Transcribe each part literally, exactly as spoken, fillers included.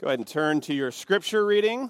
Go ahead and turn to your scripture reading.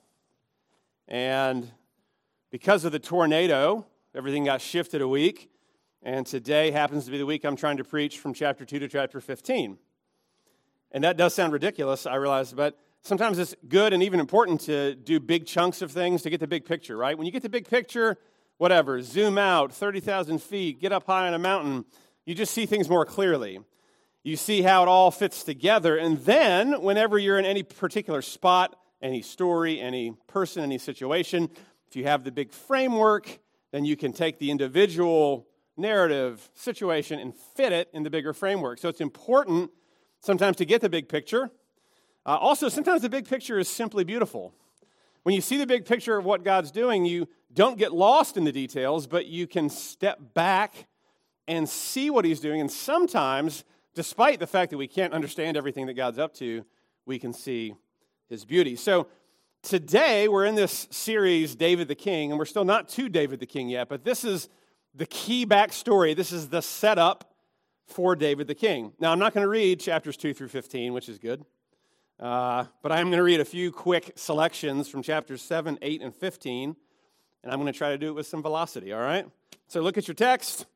And because of the tornado, everything got shifted a week. And today happens to be the week I'm trying to preach from chapter two to chapter fifteen. And that does sound ridiculous, I realize, but sometimes it's good and even important to do big chunks of things to get the big picture, right? When you get the big picture, whatever, zoom out thirty thousand feet, get up high on a mountain, you just see things more clearly. You see how it all fits together, and then whenever you're in any particular spot, any story, any person, any situation, if you have the big framework, then you can take the individual narrative situation and fit it in the bigger framework. So it's important sometimes to get the big picture. Uh, also, sometimes the big picture is simply beautiful. When you see the big picture of what God's doing, you don't get lost in the details, but you can step back and see what he's doing, and sometimes, despite the fact that we can't understand everything that God's up to, we can see his beauty. So today, we're in this series, David the King, and we're still not to David the King yet, but this is the key backstory. This is the setup for David the King. Now, I'm not going to read chapters two through fifteen, which is good, uh, but I'm going to read a few quick selections from chapters seven, eight, and fifteen, and I'm going to try to do it with some velocity, all right? So look at your text.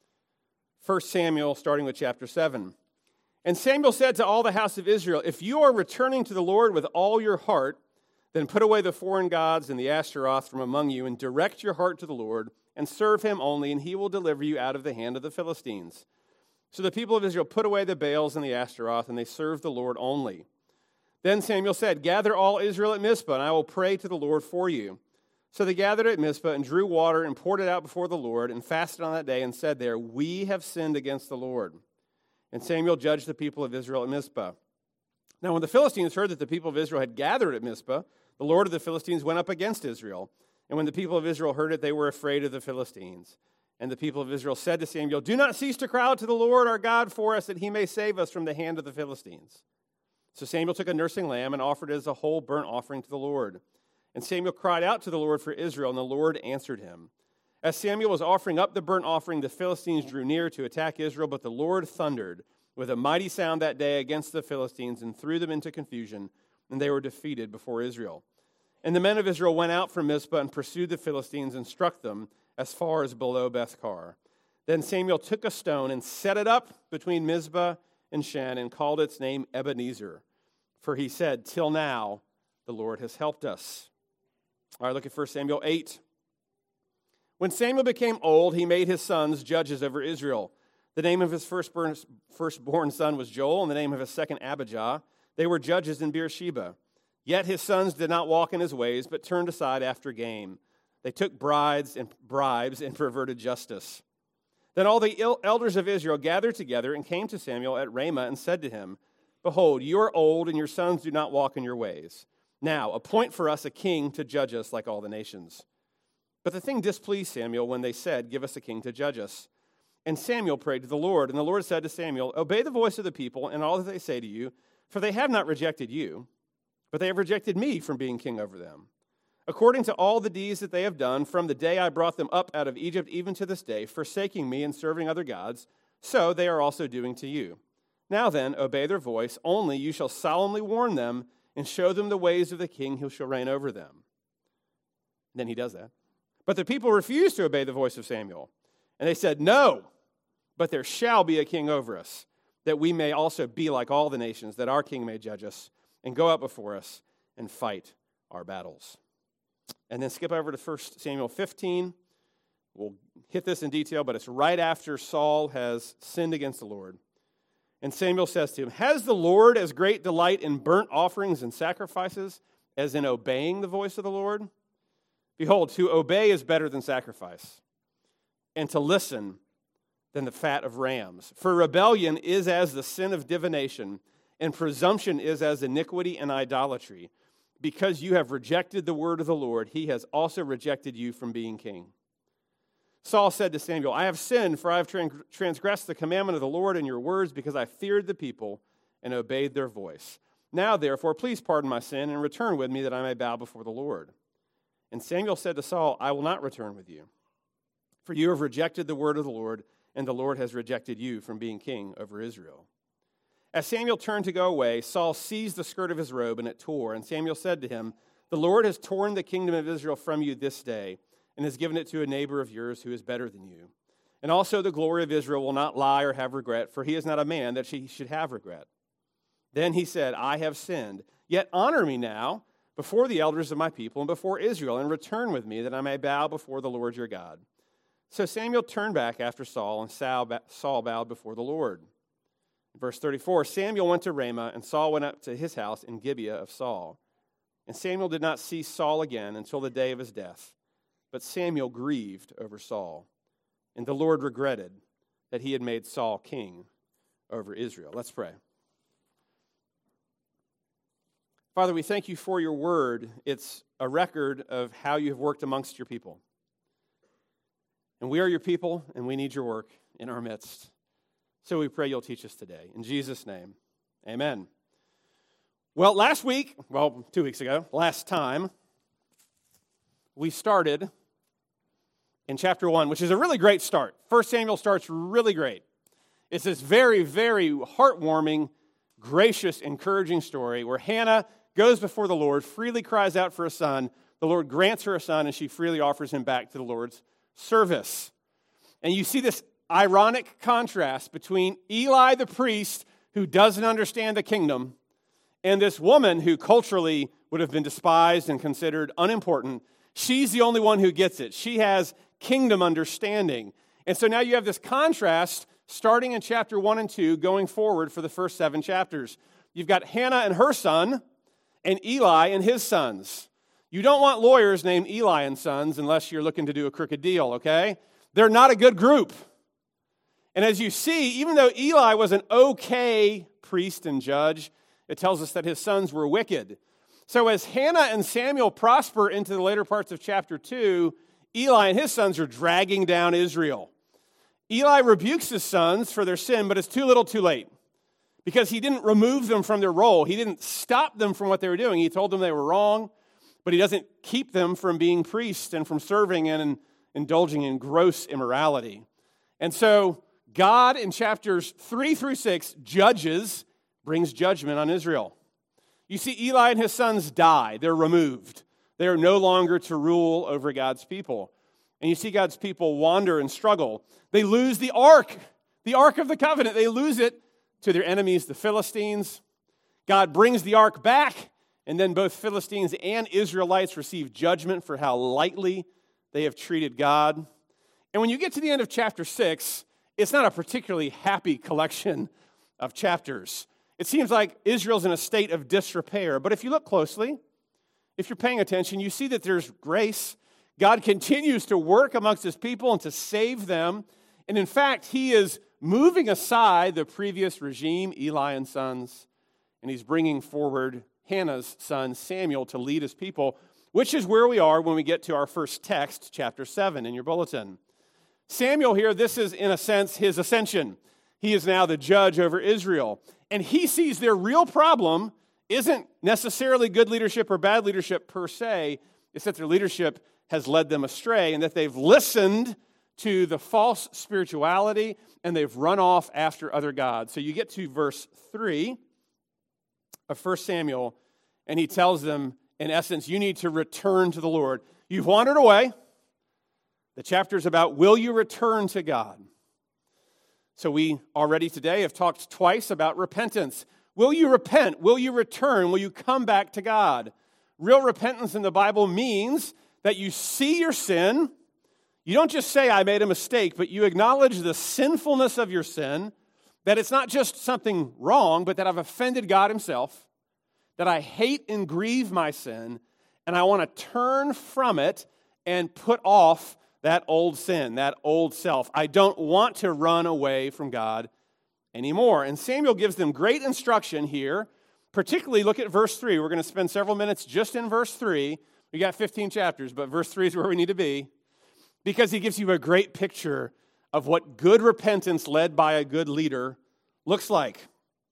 First Samuel, starting with chapter seven. And Samuel said to all the house of Israel, if you are returning to the Lord with all your heart, then put away the foreign gods and the Ashtaroth from among you, and direct your heart to the Lord, and serve him only, and he will deliver you out of the hand of the Philistines. So the people of Israel put away the Baals and the Ashtaroth, and they served the Lord only. Then Samuel said, gather all Israel at Mizpah, and I will pray to the Lord for you. So they gathered at Mizpah and drew water and poured it out before the Lord and fasted on that day and said there, we have sinned against the Lord. And Samuel judged the people of Israel at Mizpah. Now when the Philistines heard that the people of Israel had gathered at Mizpah, the Lord of the Philistines went up against Israel. And when the people of Israel heard it, they were afraid of the Philistines. And the people of Israel said to Samuel, do not cease to cry out to the Lord our God for us, that he may save us from the hand of the Philistines. So Samuel took a nursing lamb and offered it as a whole burnt offering to the Lord. And Samuel cried out to the Lord for Israel, and the Lord answered him. As Samuel was offering up the burnt offering, the Philistines drew near to attack Israel, but the Lord thundered with a mighty sound that day against the Philistines and threw them into confusion, and they were defeated before Israel. And the men of Israel went out from Mizpah and pursued the Philistines and struck them as far as below Beth-kar. Then Samuel took a stone and set it up between Mizpah and Shen and called its name Ebenezer, for he said, till now the Lord has helped us. All right, look at First Samuel eight. When Samuel became old, he made his sons judges over Israel. The name of his firstborn, firstborn son was Joel, and the name of his second Abijah. They were judges in Beersheba. Yet his sons did not walk in his ways, but turned aside after gain. They took brides and bribes and perverted justice. Then all the elders of Israel gathered together and came to Samuel at Ramah and said to him, behold, you are old, and your sons do not walk in your ways. Now, appoint for us a king to judge us like all the nations. But the thing displeased Samuel when they said, give us a king to judge us. And Samuel prayed to the Lord, and the Lord said to Samuel, obey the voice of the people and all that they say to you, for they have not rejected you, but they have rejected me from being king over them. According to all the deeds that they have done, from the day I brought them up out of Egypt even to this day, forsaking me and serving other gods, so they are also doing to you. Now then, obey their voice, only you shall solemnly warn them and show them the ways of the king who shall reign over them. And then he does that. But the people refused to obey the voice of Samuel. And they said, no, but there shall be a king over us, that we may also be like all the nations, that our king may judge us and go out before us and fight our battles. And then skip over to First Samuel fifteen. We'll hit this in detail, but it's right after Saul has sinned against the Lord. And Samuel says to him, has the Lord as great delight in burnt offerings and sacrifices as in obeying the voice of the Lord? Behold, to obey is better than sacrifice, and to listen than the fat of rams. For rebellion is as the sin of divination, and presumption is as iniquity and idolatry. Because you have rejected the word of the Lord, he has also rejected you from being king. Saul said to Samuel, I have sinned, for I have transgressed the commandment of the Lord in your words, because I feared the people and obeyed their voice. Now, therefore, please pardon my sin and return with me, that I may bow before the Lord. And Samuel said to Saul, I will not return with you, for you have rejected the word of the Lord, and the Lord has rejected you from being king over Israel. As Samuel turned to go away, Saul seized the skirt of his robe, and it tore. And Samuel said to him, "The Lord has torn the kingdom of Israel from you this day, and has given it to a neighbor of yours who is better than you. And also the glory of Israel will not lie or have regret, for he is not a man that he should have regret." Then he said, "I have sinned. Yet honor me now before the elders of my people and before Israel, and return with me that I may bow before the Lord your God." So Samuel turned back after Saul, and Saul bowed before the Lord. Verse thirty-four, Samuel went to Ramah, and Saul went up to his house in Gibeah of Saul. And Samuel did not see Saul again until the day of his death. But Samuel grieved over Saul, and the Lord regretted that he had made Saul king over Israel. Let's pray. Father, we thank you for your word. It's a record of how you have worked amongst your people. And we are your people, and we need your work in our midst. So we pray you'll teach us today. In Jesus' name, amen. Well, last week, well, two weeks ago, last time, we started in chapter one, which is a really great start. First Samuel starts really great. It's this very, very heartwarming, gracious, encouraging story where Hannah goes before the Lord, freely cries out for a son. The Lord grants her a son, and she freely offers him back to the Lord's service. And you see this ironic contrast between Eli the priest, who doesn't understand the kingdom, and this woman who culturally would have been despised and considered unimportant. She's the only one who gets it. She has kingdom understanding. And so now you have this contrast starting in chapter one and two, going forward for the first seven chapters. You've got Hannah and her son, and Eli and his sons. You don't want lawyers named Eli and sons unless you're looking to do a crooked deal, okay? They're not a good group. And as you see, even though Eli was an okay priest and judge, it tells us that his sons were wicked. So as Hannah and Samuel prosper into the later parts of chapter two, Eli and his sons are dragging down Israel. Eli rebukes his sons for their sin, but it's too little too late, because he didn't remove them from their role. He didn't stop them from what they were doing. He told them they were wrong, but he doesn't keep them from being priests and from serving and indulging in gross immorality. And so God, in chapters three through six, judges, brings judgment on Israel. You see, Eli and his sons die. They're removed. They are no longer to rule over God's people. And you see God's people wander and struggle. They lose the ark, the ark of the covenant. They lose it to their enemies, the Philistines. God brings the ark back, and then both Philistines and Israelites receive judgment for how lightly they have treated God. And when you get to the end of chapter six, it's not a particularly happy collection of chapters. It seems like Israel's in a state of disrepair. But if you look closely, if you're paying attention, you see that there's grace. God continues to work amongst his people and to save them. And in fact, he is moving aside the previous regime, Eli and sons, and he's bringing forward Hannah's son, Samuel, to lead his people, which is where we are when we get to our first text, chapter seven in your bulletin. Samuel here, this is in a sense his ascension. He is now the judge over Israel, and he sees their real problem isn't necessarily good leadership or bad leadership per se. It's that their leadership has led them astray and that they've listened to the false spirituality and they've run off after other gods. So you get to verse three of First Samuel, and he tells them, in essence, you need to return to the Lord. You've wandered away. The chapter's about, will you return to God? So we already today have talked twice about repentance. Will you repent? Will you return? Will you come back to God? Real repentance in the Bible means that you see your sin. You don't just say, I made a mistake, but you acknowledge the sinfulness of your sin, that it's not just something wrong, but that I've offended God himself, that I hate and grieve my sin, and I want to turn from it and put off that old sin, that old self. I don't want to run away from God anymore. And Samuel gives them great instruction here. Particularly, look at verse three. We're going to spend several minutes just in verse three. We got fifteen chapters, but verse three is where we need to be, because he gives you a great picture of what good repentance led by a good leader looks like.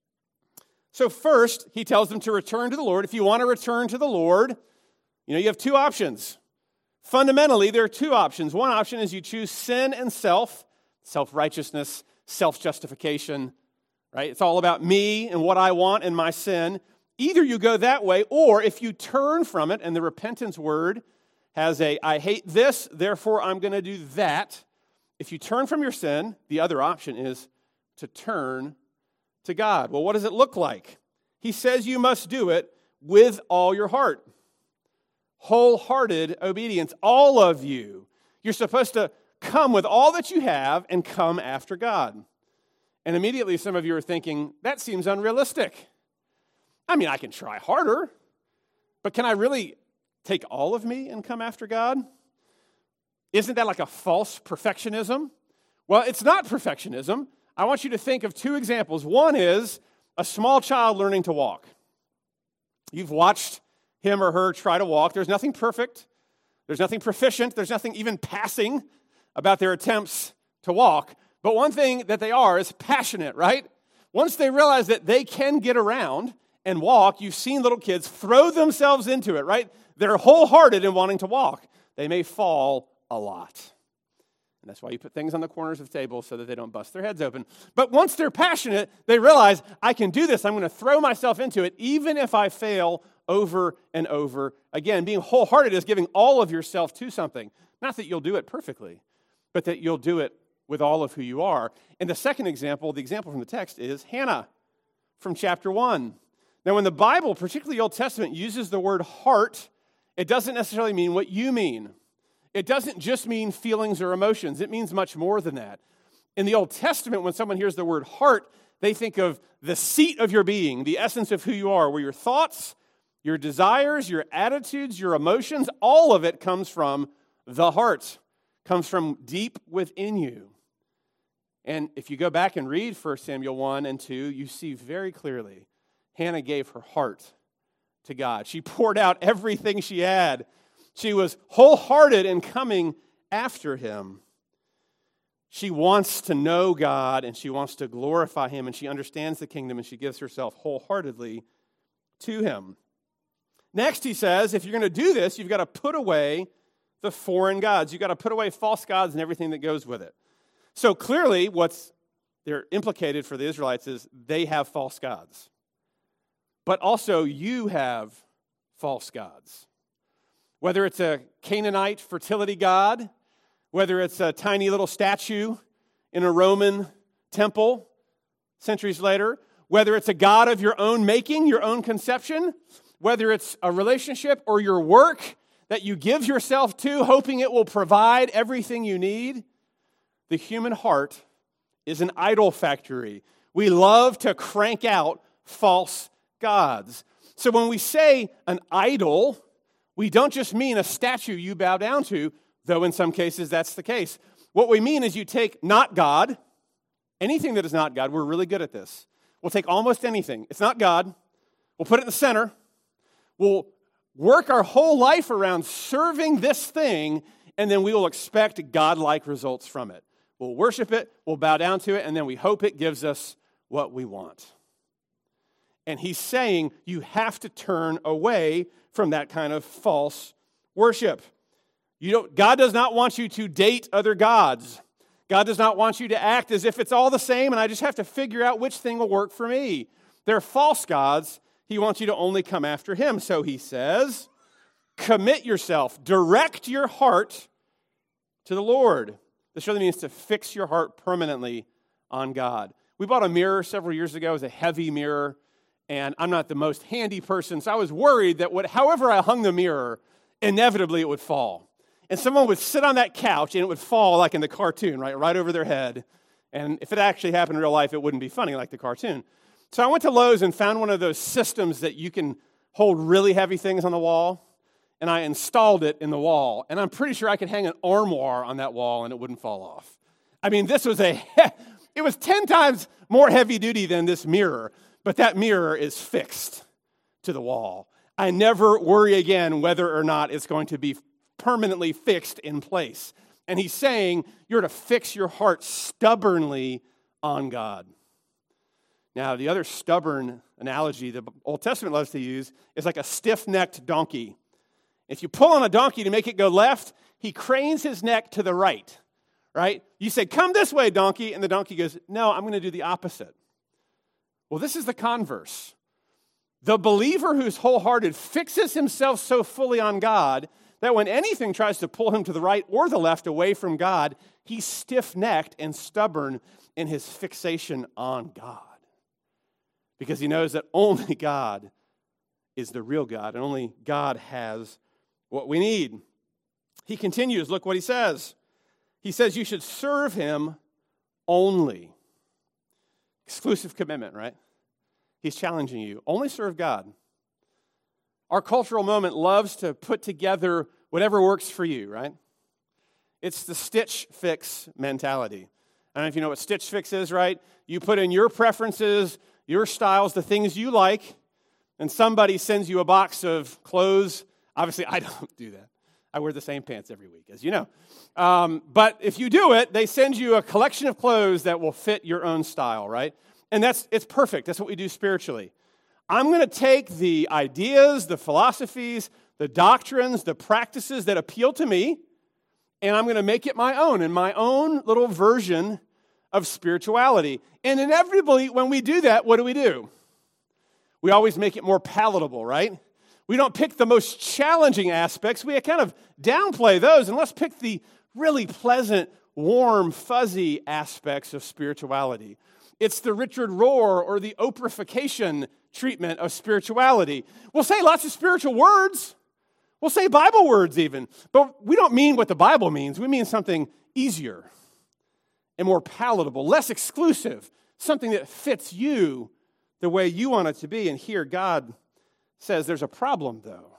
So first, he tells them to return to the Lord. If you want to return to the Lord, you know, you have two options. Fundamentally, there are two options. One option is you choose sin and self, self-righteousness, self-justification, right? It's all about me and what I want and my sin. Either you go that way, or if you turn from it, and the repentance word has a, I hate this, therefore I'm going to do that. If you turn from your sin, the other option is to turn to God. Well, what does it look like? He says you must do it with all your heart. Wholehearted obedience, all of you. You're supposed to come with all that you have and come after God. And immediately some of you are thinking, that seems unrealistic. I mean, I can try harder, but can I really take all of me and come after God? Isn't that like a false perfectionism? Well, it's not perfectionism. I want you to think of two examples. One is a small child learning to walk. You've watched him or her try to walk. There's nothing perfect. There's nothing proficient. There's nothing even passing about their attempts to walk. But one thing that they are is passionate, right? Once they realize that they can get around and walk, you've seen little kids throw themselves into it, right? They're wholehearted in wanting to walk. They may fall a lot. And that's why you put things on the corners of tables so that they don't bust their heads open. But once they're passionate, they realize, I can do this. I'm going to throw myself into it, even if I fail over and over again. Being wholehearted is giving all of yourself to something. Not that you'll do it perfectly, but that you'll do it with all of who you are. And the second example, the example from the text, is Hannah from chapter one. Now, when the Bible, particularly the Old Testament, uses the word heart, it doesn't necessarily mean what you mean. It doesn't just mean feelings or emotions. It means much more than that. In the Old Testament, when someone hears the word heart, they think of the seat of your being, the essence of who you are, where your thoughts, your desires, your attitudes, your emotions, all of it comes from the heart, comes from deep within you. And if you go back and read First Samuel one and two, you see very clearly Hannah gave her heart to God. She poured out everything she had. She was wholehearted in coming after him. She wants to know God, and she wants to glorify him, and she understands the kingdom, and she gives herself wholeheartedly to him. Next, he says, if you're going to do this, you've got to put away the foreign gods. You've got to put away false gods and everything that goes with it. So clearly, what's they're implicated for the Israelites is they have false gods. But also, you have false gods. Whether it's a Canaanite fertility god, whether it's a tiny little statue in a Roman temple centuries later, whether it's a god of your own making, your own conception, whether it's a relationship or your work that you give yourself to, hoping it will provide everything you need, the human heart is an idol factory. We love to crank out false gods. So when we say an idol, we don't just mean a statue you bow down to, though in some cases that's the case. What we mean is you take not God, anything that is not God. We're really good at this. We'll take almost anything. It's not God. We'll put it in the center. We'll work our whole life around serving this thing, and then we will expect God-like results from it. We'll worship it, we'll bow down to it, and then we hope it gives us what we want. And he's saying you have to turn away from that kind of false worship. You don't, God does not want you to date other gods. God does not want you to act as if it's all the same and I just have to figure out which thing will work for me. They're false gods. He wants you to only come after him. So he says, commit yourself, direct your heart to the Lord. This really means to fix your heart permanently on God. We bought a mirror several years ago. It was a heavy mirror, and I'm not the most handy person, so I was worried that what, however I hung the mirror, inevitably it would fall. And someone would sit on that couch, and it would fall like in the cartoon, right, right over their head. And if it actually happened in real life, it wouldn't be funny like the cartoon. So I went to Lowe's and found one of those systems that you can hold really heavy things on the wall, and I installed it in the wall. And I'm pretty sure I could hang an armoire on that wall, and it wouldn't fall off. I mean, this was a, it was ten times more heavy duty than this mirror, but that mirror is fixed to the wall. I never worry again whether or not it's going to be permanently fixed in place. And he's saying you're to fix your heart stubbornly on God. Now, the other stubborn analogy the Old Testament loves to use is like a stiff-necked donkey. If you pull on a donkey to make it go left, he cranes his neck to the right, right? You say, come this way, donkey, and the donkey goes, no, I'm going to do the opposite. Well, this is the converse. The believer who's wholehearted fixes himself so fully on God that when anything tries to pull him to the right or the left away from God, he's stiff-necked and stubborn in his fixation on God. Because he knows that only God is the real God, and only God has what we need. He continues, look what he says. He says you should serve him only. Exclusive commitment, right? He's challenging you. Only serve God. Our cultural moment loves to put together whatever works for you, right? It's the Stitch Fix mentality. I don't know if you know what Stitch Fix is, right? You put in your preferences, your styles, the things you like, and somebody sends you a box of clothes. Obviously, I don't do that. I wear the same pants every week, as you know. Um, but if you do it, they send you a collection of clothes that will fit your own style, right? And that's it's perfect. That's what we do spiritually. I'm going to take the ideas, the philosophies, the doctrines, the practices that appeal to me, and I'm going to make it my own, and my own little version of spirituality. And inevitably, when we do that, what do we do? We always make it more palatable, right? We don't pick the most challenging aspects. We kind of downplay those, and let's pick the really pleasant, warm, fuzzy aspects of spirituality. It's the Richard Rohr or the Oprahification treatment of spirituality. We'll say lots of spiritual words. We'll say Bible words even. But we don't mean what the Bible means. We mean something easier and more palatable, less exclusive, something that fits you the way you want it to be. And here God says there's a problem, though.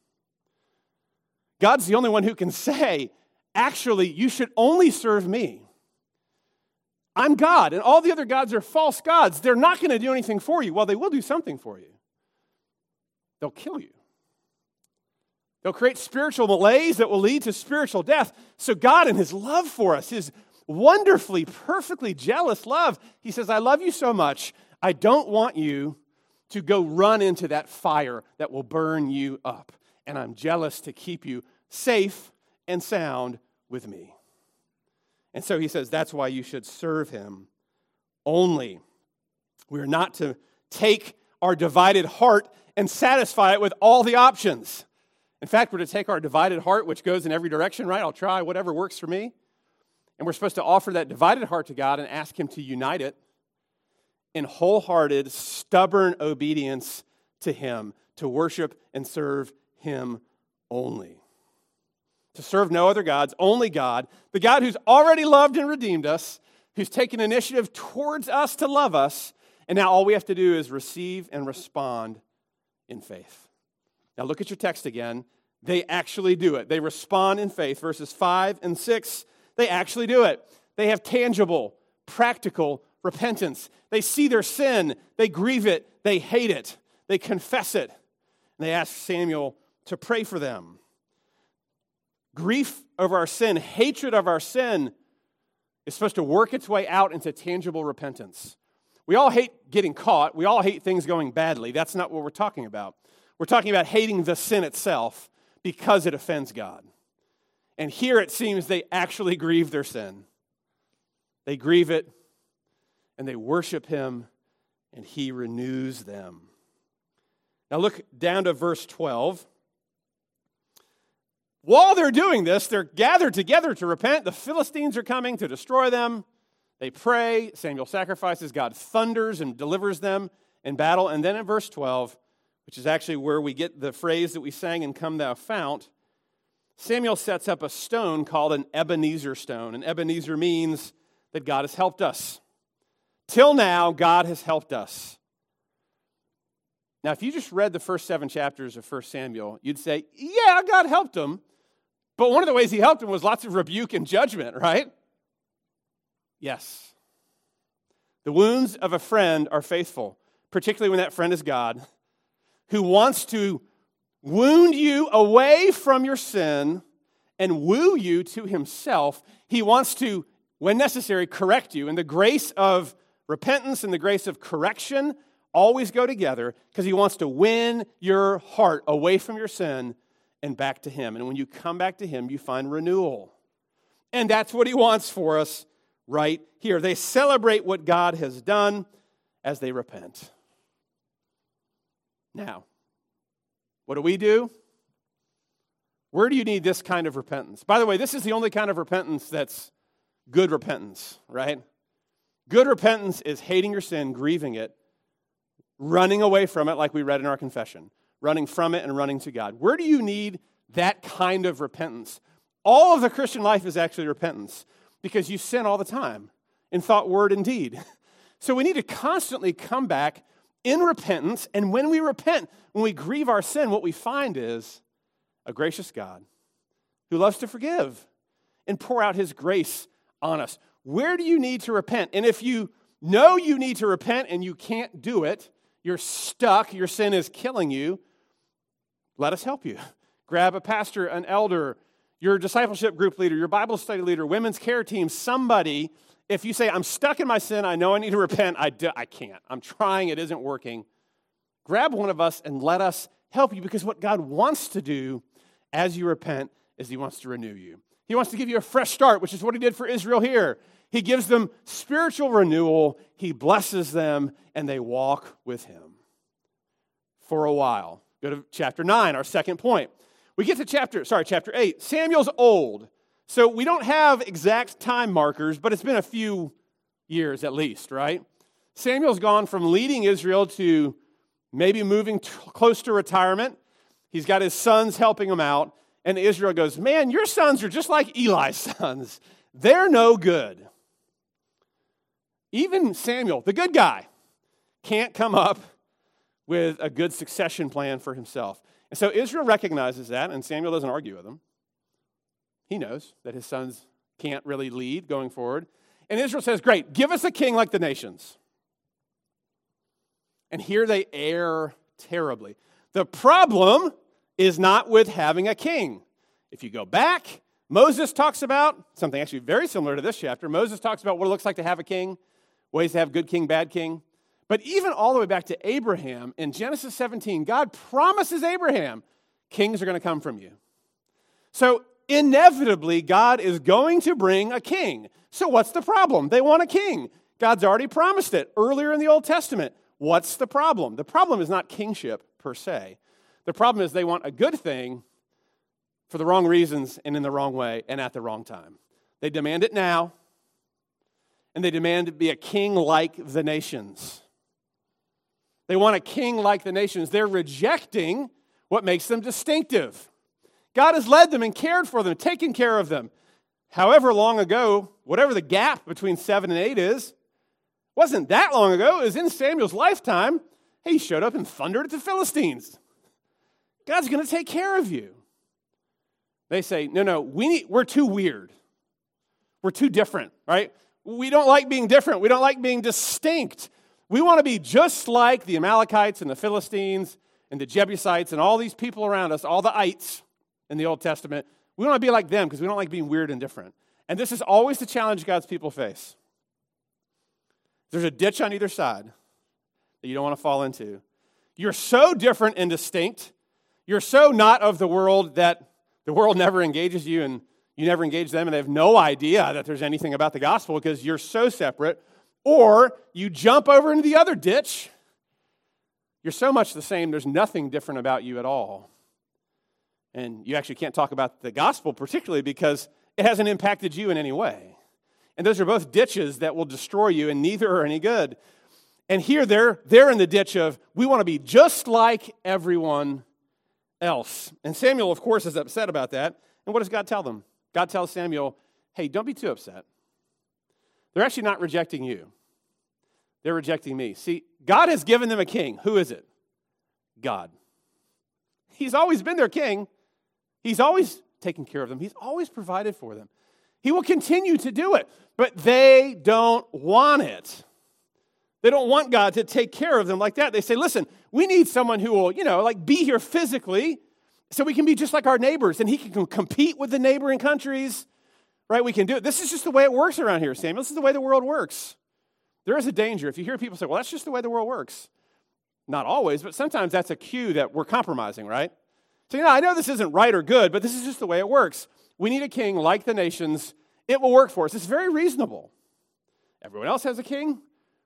God's the only one who can say, actually, you should only serve me. I'm God, and all the other gods are false gods. They're not going to do anything for you. Well, they will do something for you. They'll kill you. They'll create spiritual malaise that will lead to spiritual death. So God, in his love for us, his wonderfully, perfectly jealous love, he says, I love you so much, I don't want you to go run into that fire that will burn you up. And I'm jealous to keep you safe and sound with me. And so he says that's why you should serve him only. We're not to take our divided heart and satisfy it with all the options. In fact, we're to take our divided heart, which goes in every direction, right? I'll try whatever works for me. And we're supposed to offer that divided heart to God and ask him to unite it in wholehearted, stubborn obedience to him, to worship and serve him only. To serve no other gods, only God, the God who's already loved and redeemed us, who's taken initiative towards us to love us, and now all we have to do is receive and respond in faith. Now look at your text again. They actually do it. They respond in faith. Verses five and six, they actually do it. They have tangible, practical repentance. They see their sin, they grieve it, they hate it, they confess it, and they ask Samuel to pray for them. Grief over our sin, hatred of our sin is supposed to work its way out into tangible repentance. We all hate getting caught. We all hate things going badly. That's not what we're talking about. We're talking about hating the sin itself because it offends God. And here it seems they actually grieve their sin. They grieve it, and they worship him, and he renews them. Now look down to verse twelve. While they're doing this, they're gathered together to repent. The Philistines are coming to destroy them. They pray. Samuel sacrifices. God thunders and delivers them in battle. And then in verse twelve, which is actually where we get the phrase that we sang in Come Thou Fount, Samuel sets up a stone called an Ebenezer stone. And Ebenezer means that God has helped us. Till now, God has helped us. Now, if you just read the first seven chapters of First Samuel, you'd say, yeah, God helped him. But one of the ways he helped him was lots of rebuke and judgment, right? Yes. The wounds of a friend are faithful, particularly when that friend is God, who wants to wound you away from your sin and woo you to himself. He wants to, when necessary, correct you. And the grace of repentance and the grace of correction always go together because he wants to win your heart away from your sin and back to him. And when you come back to him, you find renewal. And that's what he wants for us right here. They celebrate what God has done, as they repent. Now, what do we do? Where do you need this kind of repentance? By the way, this is the only kind of repentance that's good repentance, right? Good repentance is hating your sin, grieving it, running away from it like we read in our confession, running from it and running to God. Where do you need that kind of repentance? All of the Christian life is actually repentance because you sin all the time in thought, word, and deed. So we need to constantly come back in repentance, and when we repent, when we grieve our sin, what we find is a gracious God who loves to forgive and pour out his grace on us. Where do you need to repent? And if you know you need to repent and you can't do it, you're stuck, your sin is killing you, let us help you. Grab a pastor, an elder, your discipleship group leader, your Bible study leader, women's care team, somebody. If you say, I'm stuck in my sin, I know I need to repent, I, do, I can't. I'm trying, it isn't working. Grab one of us and let us help you, because what God wants to do as you repent is he wants to renew you. He wants to give you a fresh start, which is what he did for Israel here. He gives them spiritual renewal, he blesses them, and they walk with him for a while. Go to chapter nine, our second point. We get to chapter, sorry, chapter eight. Samuel's old. So we don't have exact time markers, but it's been a few years at least, right? Samuel's gone from leading Israel to maybe moving t- close to retirement. He's got his sons helping him out. And Israel goes, man, your sons are just like Eli's sons. They're no good. Even Samuel, the good guy, can't come up with a good succession plan for himself. And so Israel recognizes that, and Samuel doesn't argue with him. He knows that his sons can't really lead going forward. And Israel says, great, give us a king like the nations. And here they err terribly. The problem is not with having a king. If you go back, Moses talks about something actually very similar to this chapter. Moses talks about what it looks like to have a king, ways to have good king, bad king. But even all the way back to Abraham, in Genesis seventeen, God promises Abraham, kings are going to come from you. So inevitably, God is going to bring a king. So what's the problem? They want a king. God's already promised it earlier in the Old Testament. What's the problem? The problem is not kingship per se. The problem is they want a good thing for the wrong reasons and in the wrong way and at the wrong time. They demand it now, and they demand to be a king like the nations. They want a king like the nations. They're rejecting what makes them distinctive. God has led them and cared for them, taken care of them. However long ago, whatever the gap between seven and eight is, wasn't that long ago. It was in Samuel's lifetime. He showed up and thundered at the Philistines. God's going to take care of you. They say, no, no, we need, we're too weird. We're too different, right? We don't like being different. We don't like being distinct. We want to be just like the Amalekites and the Philistines and the Jebusites and all these people around us, all the ites in the Old Testament. We want to be like them because we don't like being weird and different. And this is always the challenge God's people face. There's a ditch on either side that you don't want to fall into. You're so different and distinct. You're so not of the world that the world never engages you and you never engage them and they have no idea that there's anything about the gospel because you're so separate. Or you jump over into the other ditch. You're so much the same, there's nothing different about you at all. And you actually can't talk about the gospel particularly because it hasn't impacted you in any way. And those are both ditches that will destroy you, and neither are any good. And here they're, they're in the ditch of, we want to be just like everyone else. And Samuel, of course, is upset about that. And what does God tell them? God tells Samuel, hey, don't be too upset. They're actually not rejecting you. They're rejecting me. See, God has given them a king. Who is it? God. He's always been their king. He's always taken care of them. He's always provided for them. He will continue to do it, but they don't want it. They don't want God to take care of them like that. They say, listen, we need someone who will, you know, like be here physically so we can be just like our neighbors and he can compete with the neighboring countries, right? We can do it. This is just the way it works around here, Samuel. This is the way the world works. There is a danger. If you hear people say, well, that's just the way the world works. Not always, but sometimes that's a cue that we're compromising, right? So, you know, I know this isn't right or good, but this is just the way it works. We need a king like the nations. It will work for us. It's very reasonable. Everyone else has a king.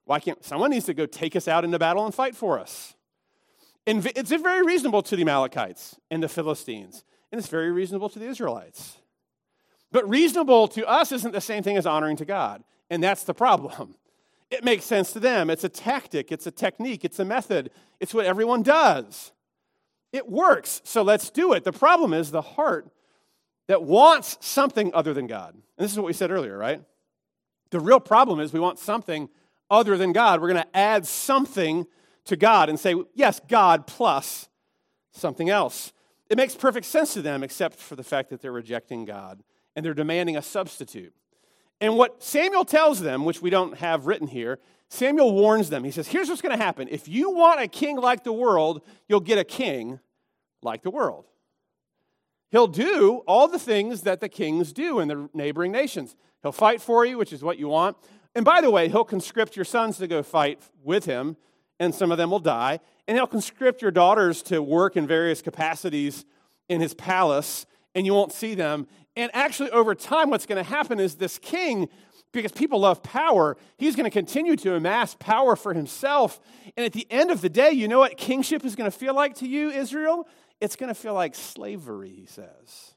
Why can't someone needs to go take us out into battle and fight for us? And it's very reasonable to the Amalekites and the Philistines, and it's very reasonable to the Israelites. But reasonable to us isn't the same thing as honoring to God, and that's the problem. It makes sense to them. It's a tactic, it's a technique, it's a method. It's what everyone does. It works, so let's do it. The problem is the heart that wants something other than God. And this is what we said earlier, right? The real problem is we want something other than God. We're going to add something to God and say, yes, God plus something else. It makes perfect sense to them, except for the fact that they're rejecting God and they're demanding a substitute. And what Samuel tells them, which we don't have written here, Samuel warns them. He says, here's what's going to happen. If you want a king like the world, you'll get a king like the world. He'll do all the things that the kings do in the neighboring nations. He'll fight for you, which is what you want. And by the way, he'll conscript your sons to go fight with him, and some of them will die. And he'll conscript your daughters to work in various capacities in his palace, and you won't see them. And actually, over time, what's going to happen is this king, because people love power, he's going to continue to amass power for himself. And at the end of the day, you know what kingship is going to feel like to you, Israel? It's going to feel like slavery, he says.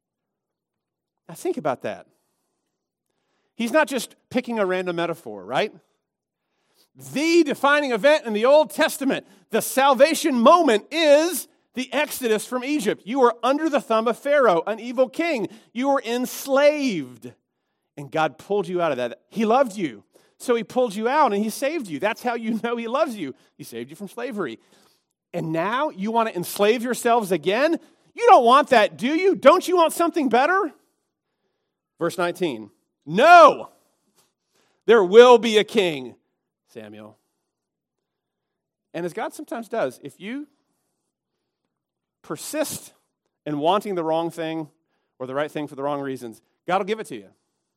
Now think about that. He's not just picking a random metaphor, right? The defining event in the Old Testament, the salvation moment, is the exodus from Egypt. You were under the thumb of Pharaoh, an evil king. You were enslaved. And God pulled you out of that. He loved you. So he pulled you out and he saved you. That's how you know he loves you. He saved you from slavery. And now you want to enslave yourselves again? You don't want that, do you? Don't you want something better? Verse nineteen. No, there will be a king, Samuel. And as God sometimes does, if you persist in wanting the wrong thing or the right thing for the wrong reasons, God will give it to you.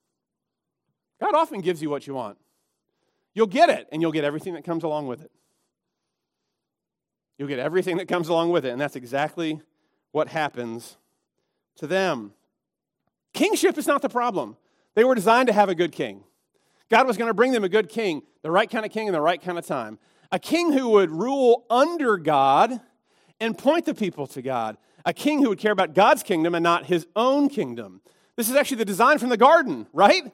God often gives you what you want. You'll get it, and you'll get everything that comes along with it. You'll get everything that comes along with it, and that's exactly what happens to them. Kingship is not the problem. They were designed to have a good king. God was going to bring them a good king, the right kind of king in the right kind of time. A king who would rule under God and point the people to God. A king who would care about God's kingdom and not his own kingdom. This is actually the design from the garden, right?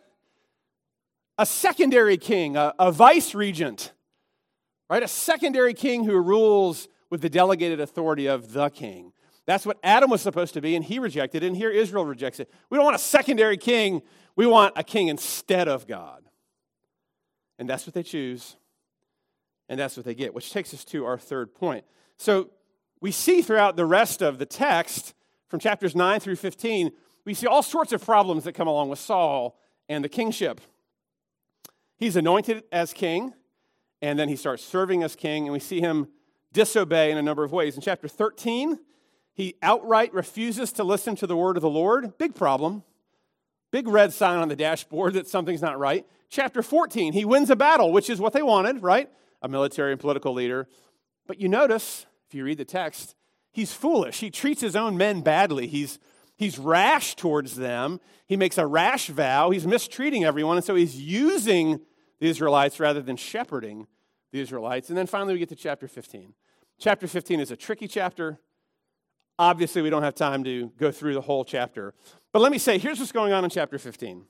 A secondary king, a, a vice regent, right? A secondary king who rules with the delegated authority of the king. That's what Adam was supposed to be, and he rejected it, and here Israel rejects it. We don't want a secondary king. We want a king instead of God. And that's what they choose, and that's what they get, which takes us to our third point. So we see throughout the rest of the text, from chapters nine through fifteen, we see all sorts of problems that come along with Saul and the kingship. He's anointed as king, and then he starts serving as king, and we see him disobey in a number of ways. In chapter thirteen, he outright refuses to listen to the word of the Lord. Big problem. Big red sign on the dashboard that something's not right. Chapter fourteen, he wins a battle, which is what they wanted, right? A military and political leader. But you notice, if you read the text, he's foolish. He treats his own men badly. He's, he's rash towards them. He makes a rash vow. He's mistreating everyone, and so he's using the Israelites rather than shepherding the Israelites. And then finally we get to chapter fifteen. Chapter fifteen is a tricky chapter. Obviously, we don't have time to go through the whole chapter. But let me say, here's what's going on in chapter fifteen.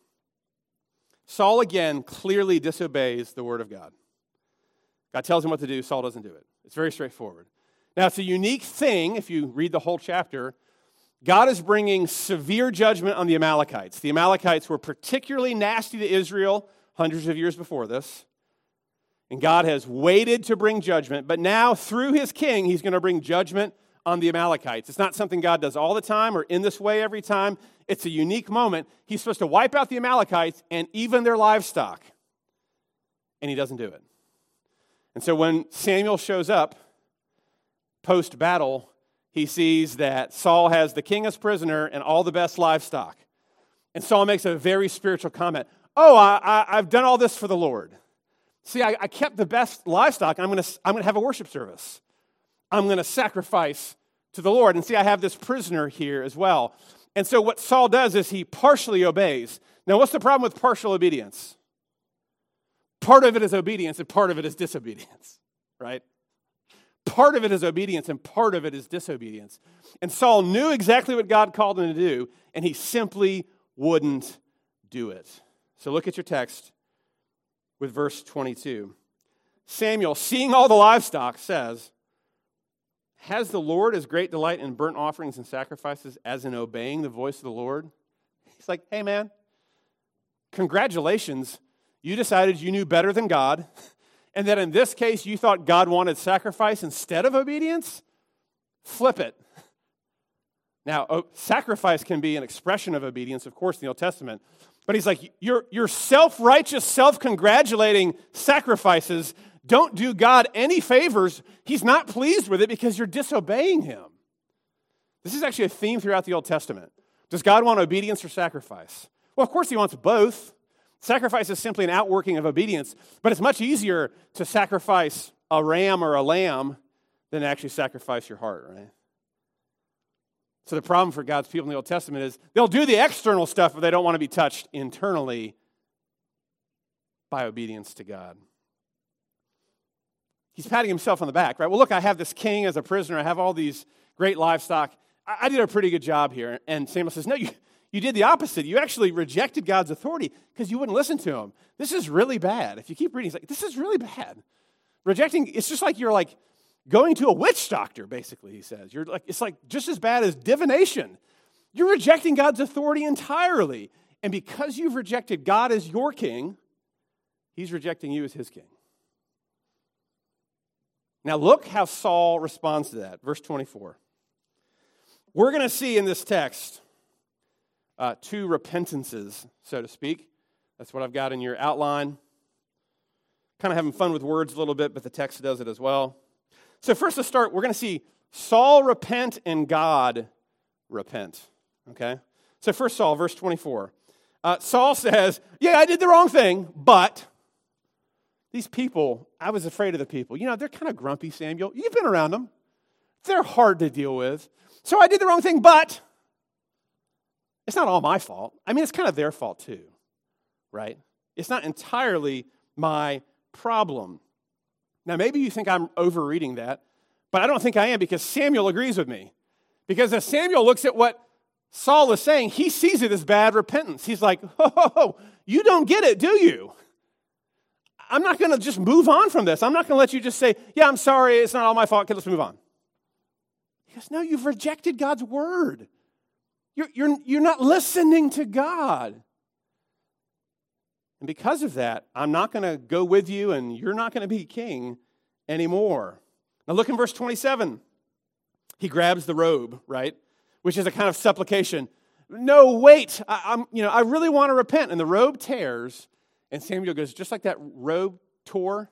Saul, again, clearly disobeys the word of God. God tells him what to do. Saul doesn't do it. It's very straightforward. Now, it's a unique thing, if you read the whole chapter. God is bringing severe judgment on the Amalekites. The Amalekites were particularly nasty to Israel hundreds of years before this. And God has waited to bring judgment. But now, through his king, he's going to bring judgment on the Amalekites. It's not something God does all the time or in this way every time. It's a unique moment. He's supposed to wipe out the Amalekites and even their livestock. And he doesn't do it. And so when Samuel shows up post-battle, he sees that Saul has the king as prisoner and all the best livestock. And Saul makes a very spiritual comment. Oh, I, I, I've done all this for the Lord. See, I, I kept the best livestock. I'm going to I'm going to have a worship service. I'm going to sacrifice to the Lord. And see, I have this prisoner here as well. And so what Saul does is he partially obeys. Now, what's the problem with partial obedience? part of it is obedience and part of it is disobedience, right? Part of it is obedience and part of it is disobedience. And Saul knew exactly what God called him to do, and he simply wouldn't do it. So look at your text with verse twenty-two. Samuel, seeing all the livestock, says, has the Lord as great delight in burnt offerings and sacrifices as in obeying the voice of the Lord? He's like, hey man, congratulations. You decided you knew better than God, and that in this case you thought God wanted sacrifice instead of obedience? Flip it. Now, sacrifice can be an expression of obedience, of course, in the Old Testament. But he's like, your, your self-righteous, self-congratulating sacrifices don't do God any favors. He's not pleased with it because you're disobeying him. This is actually a theme throughout the Old Testament. Does God want obedience or sacrifice? Well, of course he wants both. Sacrifice is simply an outworking of obedience, but it's much easier to sacrifice a ram or a lamb than to actually sacrifice your heart, right? So the problem for God's people in the Old Testament is they'll do the external stuff, but they don't want to be touched internally by obedience to God. He's patting himself on the back, right? Well, look, I have this king as a prisoner. I have all these great livestock. I, I did a pretty good job here. And Samuel says, no, you, you did the opposite. You actually rejected God's authority because you wouldn't listen to him. This is really bad. If you keep reading, he's like, this is really bad. Rejecting, it's just like you're like, going to a witch doctor, basically, he says. You're like, it's like just as bad as divination. You're rejecting God's authority entirely. And because you've rejected God as your king, he's rejecting you as his king. Now look how Saul responds to that. Verse twenty-four. We're going to see in this text uh, two repentances, so to speak. That's what I've got in your outline. Kind of having fun with words a little bit, but the text does it as well. So first to start, we're going to see Saul repent and God repent, okay? So first Saul, verse twenty-four. Uh, Saul says, yeah, I did the wrong thing, but these people, I was afraid of the people. You know, they're kind of grumpy, Samuel. You've been around them. They're hard to deal with. So I did the wrong thing, but it's not all my fault. I mean, it's kind of their fault too, right? It's not entirely my problem. Now, maybe you think I'm overreading that, but I don't think I am because Samuel agrees with me. Because as Samuel looks at what Saul is saying, he sees it as bad repentance. He's like, oh, you don't get it, do you? I'm not going to just move on from this. I'm not going to let you just say, yeah, I'm sorry, it's not all my fault, okay, let's move on. He goes, no, you've rejected God's word. You're, you're, you're not listening to God. And because of that, I'm not going to go with you and you're not going to be king anymore. Now look in verse twenty-seven. He grabs the robe, right? Which is a kind of supplication. No, wait, I, I'm, you know, I really want to repent. And the robe tears, and Samuel goes, just like that robe tore,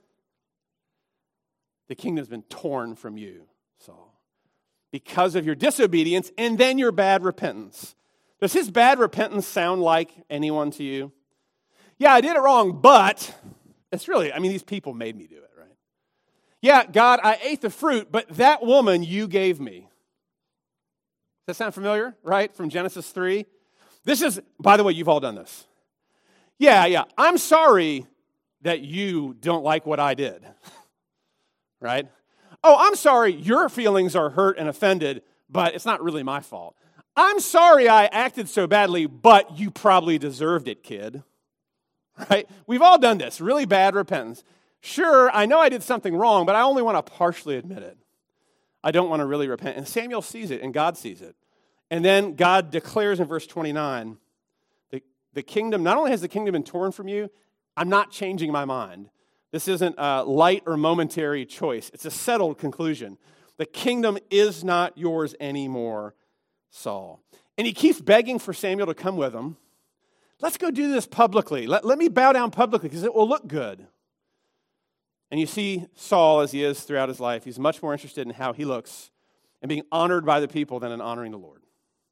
the kingdom's been torn from you, Saul, because of your disobedience and then your bad repentance. Does his bad repentance sound like anyone to you? Yeah, I did it wrong, but it's really, I mean, these people made me do it, right? Yeah, God, I ate the fruit, but that woman you gave me. Does that sound familiar, right? From Genesis three? This is, by the way, you've all done this. Yeah, yeah, I'm sorry that you don't like what I did, right? Oh, I'm sorry your feelings are hurt and offended, but it's not really my fault. I'm sorry I acted so badly, but you probably deserved it, kid. Right? We've all done this, really bad repentance. Sure, I know I did something wrong, but I only want to partially admit it. I don't want to really repent. And Samuel sees it, and God sees it. And then God declares in verse twenty-nine, the, the kingdom, not only has the kingdom been torn from you, I'm not changing my mind. This isn't a light or momentary choice. It's a settled conclusion. The kingdom is not yours anymore, Saul. And he keeps begging for Samuel to come with him. Let's go do this publicly. Let, let me bow down publicly because it will look good. And you see Saul, as he is throughout his life, he's much more interested in how he looks and being honored by the people than in honoring the Lord,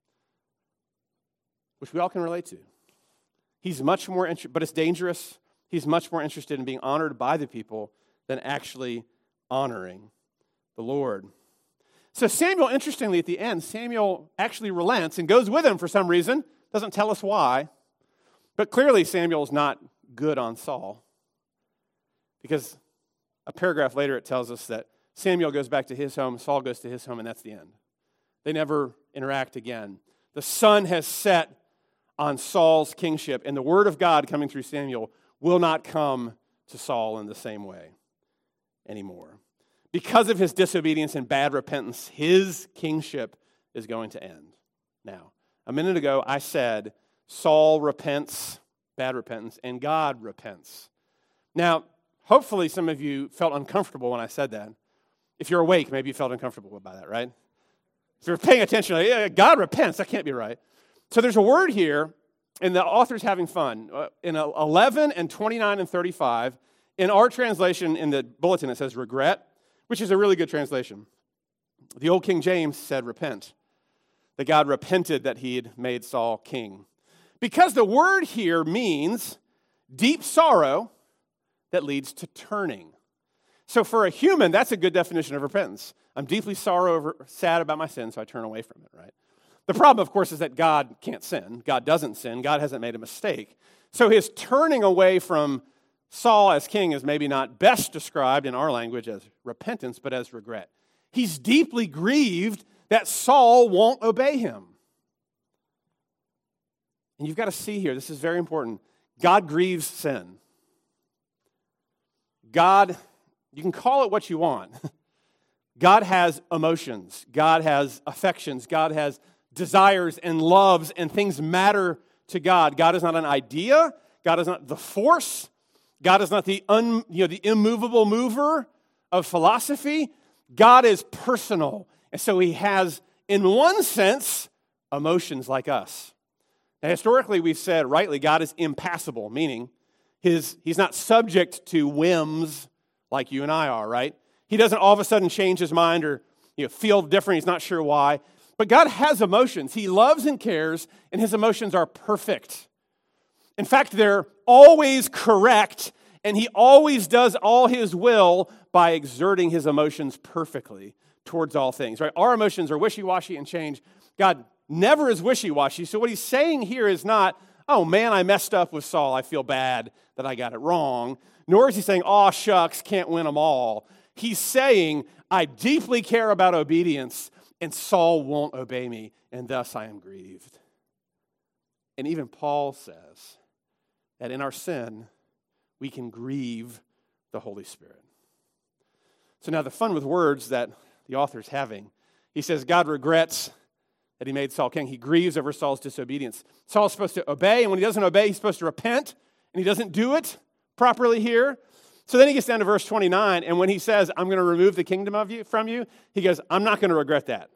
which we all can relate to. He's much more interested, but it's dangerous. He's much more interested in being honored by the people than actually honoring the Lord. So Samuel, interestingly, at the end, Samuel actually relents and goes with him for some reason. Doesn't tell us why. But clearly Samuel's not good on Saul. Because a paragraph later it tells us that Samuel goes back to his home, Saul goes to his home, and that's the end. They never interact again. The sun has set on Saul's kingship, and the word of God coming through Samuel will not come to Saul in the same way anymore. Because of his disobedience and bad repentance, his kingship is going to end. Now, a minute ago I said Saul repents, bad repentance, and God repents. Now, hopefully some of you felt uncomfortable when I said that. If you're awake, maybe you felt uncomfortable by that, right? If you're paying attention, like, yeah, God repents, that can't be right. So there's a word here, and the author's having fun. In eleven and twenty-nine and thirty-five, in our translation in the bulletin it says regret, which is a really good translation. The old King James said repent, that God repented that he had made Saul king. Because the word here means deep sorrow that leads to turning. So for a human, that's a good definition of repentance. I'm deeply sorrow over, sad about my sin, so I turn away from it, right? The problem, of course, is that God can't sin. God doesn't sin. God hasn't made a mistake. So his turning away from Saul as king is maybe not best described in our language as repentance, but as regret. He's deeply grieved that Saul won't obey him. And you've got to see here, this is very important. God grieves sin. God, you can call it what you want. God has emotions. God has affections. God has desires and loves, and things matter to God. God is not an idea. God is not the force. God is not the un, you know, the immovable mover of philosophy. God is personal. And so he has, in one sense, emotions like us. Now, historically, we've said, rightly, God is impassible, meaning his, he's not subject to whims like you and I are, right? He doesn't all of a sudden change his mind or you know, feel different. He's not sure why. But God has emotions. He loves and cares, and his emotions are perfect. In fact, they're always correct, and he always does all his will by exerting his emotions perfectly towards all things, right? Our emotions are wishy-washy and change. God never is wishy-washy. So what he's saying here is not, oh man, I messed up with Saul. I feel bad that I got it wrong. Nor is he saying, aw, shucks, can't win them all. He's saying, I deeply care about obedience, and Saul won't obey me, and thus I am grieved. And even Paul says that in our sin, we can grieve the Holy Spirit. So now the fun with words that the author's having, he says God regrets that he made Saul king. He grieves over Saul's disobedience. Saul's supposed to obey, and when he doesn't obey, he's supposed to repent, and he doesn't do it properly here. So then he gets down to verse twenty-nine, and when he says, I'm going to remove the kingdom of you from you, he goes, I'm not going to regret that.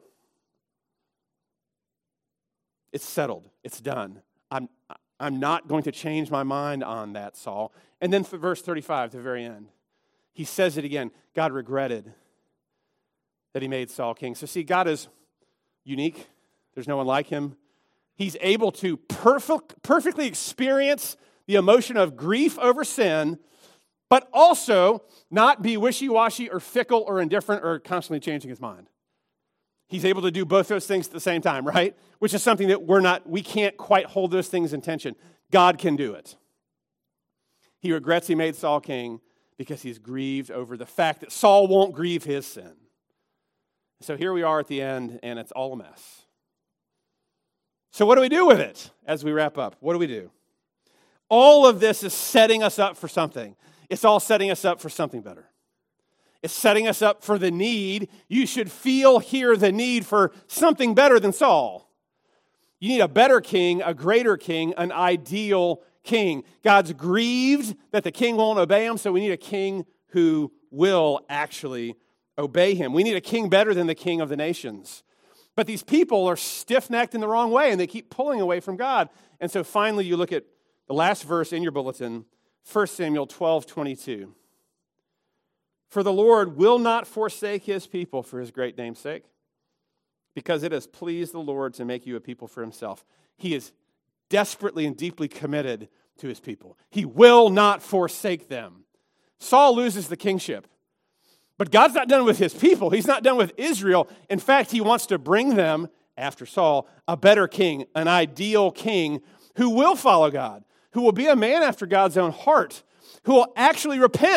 It's settled. It's done. I'm, I'm not going to change my mind on that, Saul. And then for verse thirty-five, the very end, he says it again. God regretted that he made Saul king. So see, God is unique. There's no one like him. He's able to perfect, perfectly experience the emotion of grief over sin, but also not be wishy-washy or fickle or indifferent or constantly changing his mind. He's able to do both those things at the same time, right? Which is something that we're not, we can't quite hold those things in tension. God can do it. He regrets he made Saul king because he's grieved over the fact that Saul won't grieve his sin. So here we are at the end, and it's all a mess. So what do we do with it as we wrap up? What do we do? All of this is setting us up for something. It's all setting us up for something better. It's setting us up for the need. You should feel here the need for something better than Saul. You need a better king, a greater king, an ideal king. God's grieved that the king won't obey him, so we need a king who will actually obey him. We need a king better than the king of the nations. But these people are stiff-necked in the wrong way, and they keep pulling away from God. And so finally you look at the last verse in your bulletin, First Samuel twelve twenty-two. For the Lord will not forsake his people for his great name's sake, because it has pleased the Lord to make you a people for himself. He is desperately and deeply committed to his people. He will not forsake them. Saul loses the kingship, but God's not done with his people. He's not done with Israel. In fact, he wants to bring them, after Saul, a better king, an ideal king who will follow God, who will be a man after God's own heart, who will actually repent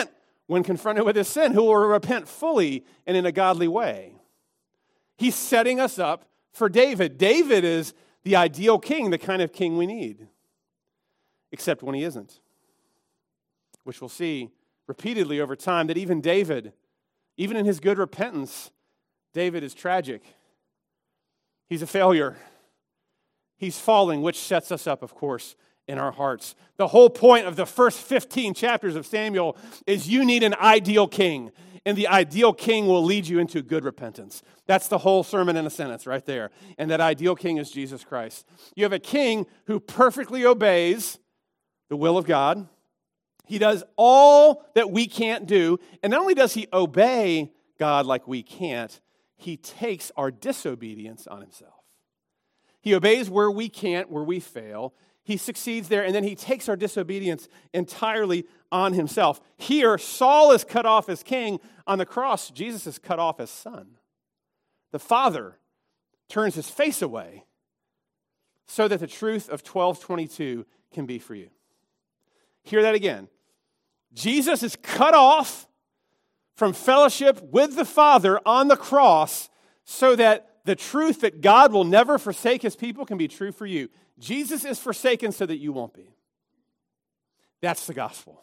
when confronted with his sin, who will repent fully and in a godly way. He's setting us up for David. David is the ideal king, the kind of king we need, except when he isn't, which we'll see repeatedly over time that even David, even in his good repentance, David is tragic. He's a failure. He's falling, which sets us up, of course, in our hearts. The whole point of the first fifteen chapters of Samuel is you need an ideal king, and the ideal king will lead you into good repentance. That's the whole sermon in a sentence right there. And that ideal king is Jesus Christ. You have a king who perfectly obeys the will of God. He does all that we can't do, and not only does he obey God like we can't, he takes our disobedience on himself. He obeys where we can't, where we fail. He succeeds there, and then he takes our disobedience entirely on himself. Here, Saul is cut off as king. On the cross, Jesus is cut off as son. The Father turns his face away so that the truth of twelve twenty-two can be for you. Hear that again. Jesus is cut off from fellowship with the Father on the cross so that the truth that God will never forsake his people can be true for you. Jesus is forsaken so that you won't be. That's the gospel.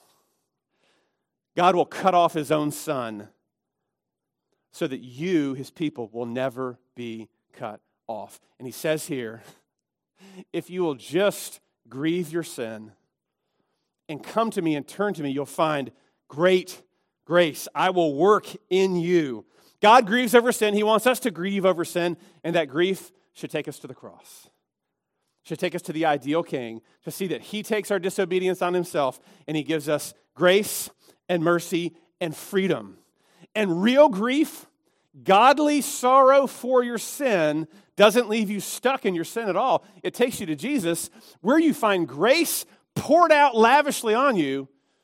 God will cut off his own son so that you, his people, will never be cut off. And he says here, if you will just grieve your sin and come to me and turn to me, you'll find great grace. I will work in you. God grieves over sin. He wants us to grieve over sin, and that grief should take us to the cross. Should take us to the ideal king to see that he takes our disobedience on himself, and he gives us grace and mercy and freedom. And real grief, godly sorrow for your sin, doesn't leave you stuck in your sin at all. It takes you to Jesus, where you find grace poured out lavishly on you,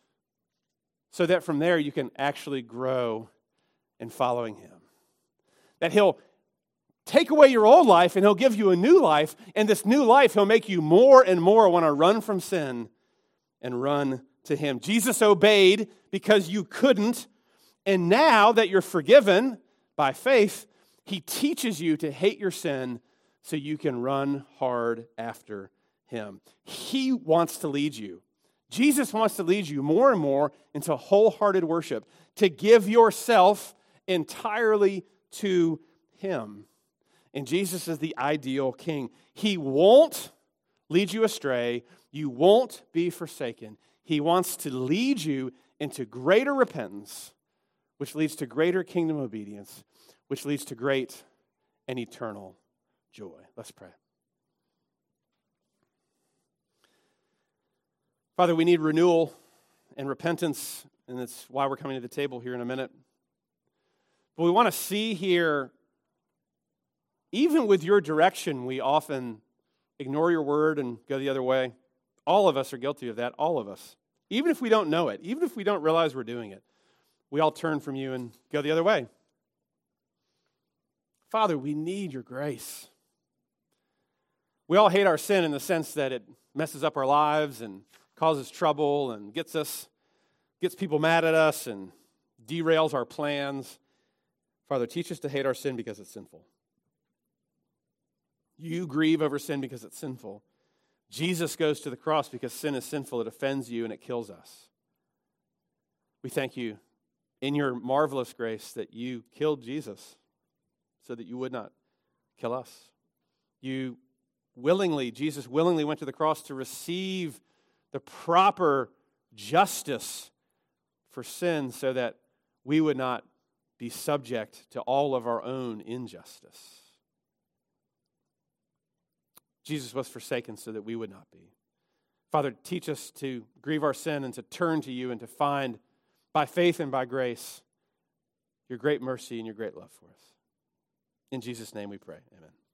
so that from there you can actually grow in following him. That he'll take away your old life and he'll give you a new life, and this new life he'll make you more and more want to run from sin and run to him. Jesus obeyed because you couldn't, and now that you're forgiven by faith, he teaches you to hate your sin so you can run hard after him. He wants to lead you. Jesus wants to lead you more and more into wholehearted worship, to give yourself entirely to him. And Jesus is the ideal king. He won't lead you astray. You won't be forsaken. He wants to lead you into greater repentance, which leads to greater kingdom obedience, which leads to great and eternal joy. Let's pray. Father, we need renewal and repentance, and that's why we're coming to the table here in a minute. But we want to see here, even with your direction, we often ignore your word and go the other way. All of us are guilty of that, all of us. Even if we don't know it, even if we don't realize we're doing it, we all turn from you and go the other way. Father, we need your grace. We all hate our sin in the sense that it messes up our lives and causes trouble and gets us, gets people mad at us and derails our plans. Father, teach us to hate our sin because it's sinful. You grieve over sin because it's sinful. Jesus goes to the cross because sin is sinful. It offends you and it kills us. We thank you in your marvelous grace that you killed Jesus so that you would not kill us. You willingly, Jesus willingly went to the cross to receive the proper justice for sin so that we would not be subject to all of our own injustice. Jesus was forsaken so that we would not be. Father, teach us to grieve our sin and to turn to you and to find, by faith and by grace, your great mercy and your great love for us. In Jesus' name we pray. Amen.